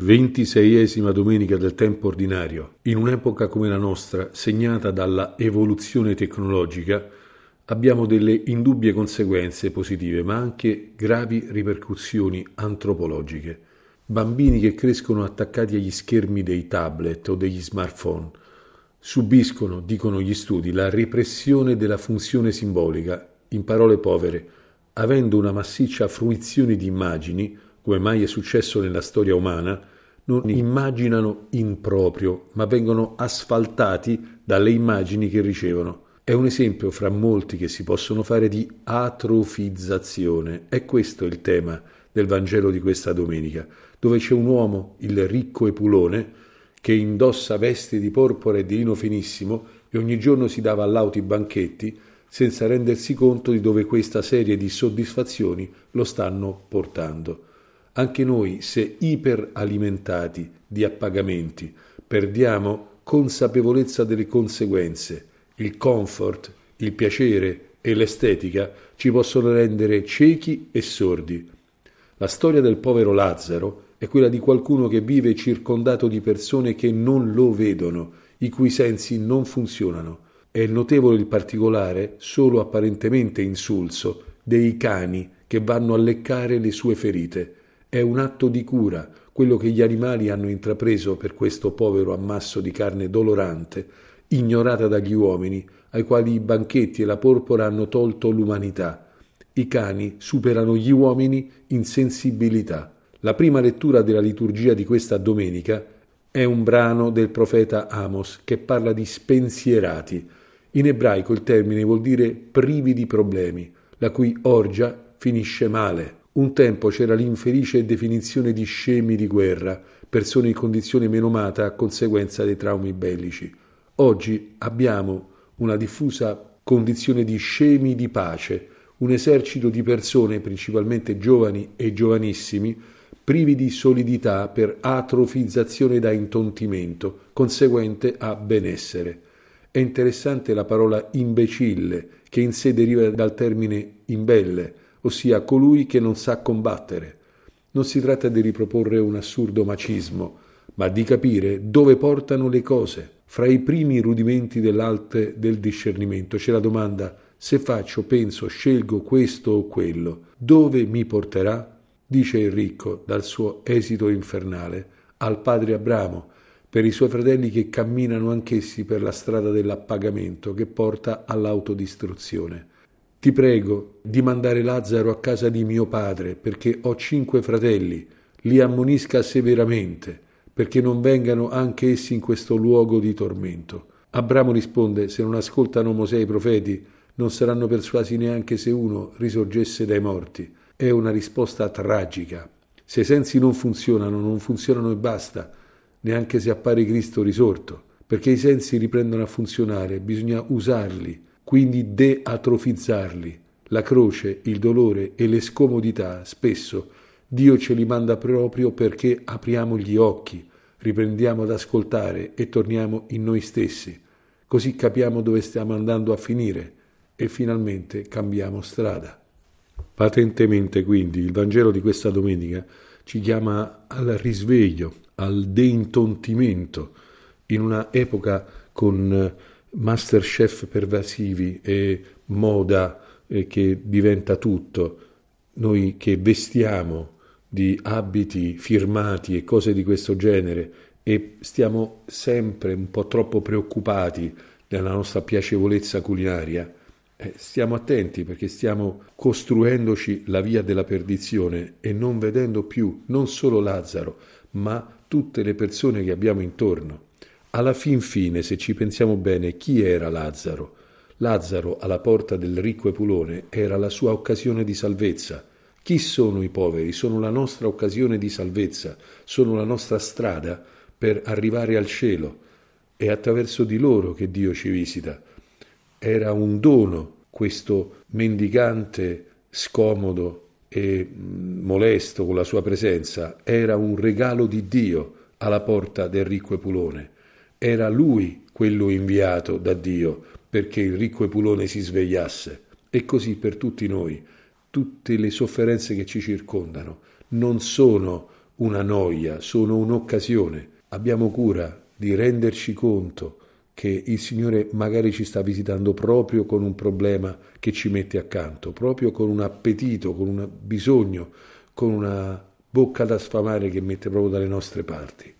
26esima domenica del tempo ordinario. In un'epoca come la nostra, segnata dalla evoluzione tecnologica, abbiamo delle indubbie conseguenze positive, ma anche gravi ripercussioni antropologiche. Bambini che crescono attaccati agli schermi dei tablet o degli smartphone subiscono, dicono gli studi, la repressione della funzione simbolica, in parole povere, avendo una massiccia fruizione di immagini, come mai è successo nella storia umana, non immaginano in proprio, ma vengono asfaltati dalle immagini che ricevono. È un esempio fra molti che si possono fare di atrofizzazione. È questo il tema del Vangelo di questa domenica, dove c'è un uomo, il ricco Epulone, che indossa vesti di porpora e di lino finissimo e ogni giorno si dava a lauti banchetti senza rendersi conto di dove questa serie di soddisfazioni lo stanno portando. Anche noi, se iperalimentati di appagamenti, perdiamo consapevolezza delle conseguenze. Il comfort, il piacere e l'estetica ci possono rendere ciechi e sordi. La storia del povero Lazzaro è quella di qualcuno che vive circondato di persone che non lo vedono, i cui sensi non funzionano. È notevole il particolare, solo apparentemente insulso, dei cani che vanno a leccare le sue ferite. È un atto di cura, quello che gli animali hanno intrapreso per questo povero ammasso di carne dolorante, ignorata dagli uomini, ai quali i banchetti e la porpora hanno tolto l'umanità. I cani superano gli uomini in sensibilità. La prima lettura della liturgia di questa domenica è un brano del profeta Amos che parla di spensierati. In ebraico il termine vuol dire privi di problemi, la cui orgia finisce male. Un tempo c'era l'infelice definizione di scemi di guerra, persone in condizione menomata a conseguenza dei traumi bellici. Oggi abbiamo una diffusa condizione di scemi di pace, un esercito di persone, principalmente giovani e giovanissimi, privi di solidità per atrofizzazione da intontimento, conseguente a benessere. È interessante la parola imbecille, che in sé deriva dal termine imbelle, ossia colui che non sa combattere. Non si tratta di riproporre un assurdo macismo, ma di capire dove portano le cose. Fra i primi rudimenti dell'arte del discernimento c'è la domanda: se faccio, penso, scelgo questo o quello, dove mi porterà? Dice il ricco dal suo esito infernale al padre Abramo, per i suoi fratelli che camminano anch'essi per la strada dell'appagamento che porta all'autodistruzione. Ti prego di mandare Lazzaro a casa di mio padre, perché ho 5 fratelli, li ammonisca severamente, perché non vengano anche essi in questo luogo di tormento. Abramo risponde: se non ascoltano Mosè e i profeti, non saranno persuasi neanche se uno risorgesse dai morti. È una risposta tragica. Se i sensi non funzionano e basta, neanche se appare Cristo risorto, perché i sensi riprendono a funzionare, bisogna usarli, quindi deatrofizzarli. La croce, il dolore e le scomodità, spesso, Dio ce li manda proprio perché apriamo gli occhi, riprendiamo ad ascoltare e torniamo in noi stessi. Così capiamo dove stiamo andando a finire e finalmente cambiamo strada. Patentemente, quindi, il Vangelo di questa domenica ci chiama al risveglio, al deintontimento, in una epoca con masterchef pervasivi e moda che diventa tutto. Noi che vestiamo di abiti firmati e cose di questo genere e stiamo sempre un po' troppo preoccupati della nostra piacevolezza culinaria, stiamo attenti, perché stiamo costruendoci la via della perdizione e non vedendo più non solo Lazzaro, ma tutte le persone che abbiamo intorno. Alla fin fine, se ci pensiamo bene, chi era Lazzaro? Lazzaro, alla porta del ricco Epulone, era la sua occasione di salvezza. Chi sono i poveri? Sono la nostra occasione di salvezza, sono la nostra strada per arrivare al cielo. È attraverso di loro che Dio ci visita. Era un dono questo mendicante scomodo e molesto con la sua presenza, era un regalo di Dio alla porta del ricco Epulone. Era lui quello inviato da Dio perché il ricco Epulone si svegliasse. E così per tutti noi, tutte le sofferenze che ci circondano non sono una noia, sono un'occasione. Abbiamo cura di renderci conto che il Signore magari ci sta visitando proprio con un problema che ci mette accanto, proprio con un appetito, con un bisogno, con una bocca da sfamare che mette proprio dalle nostre parti.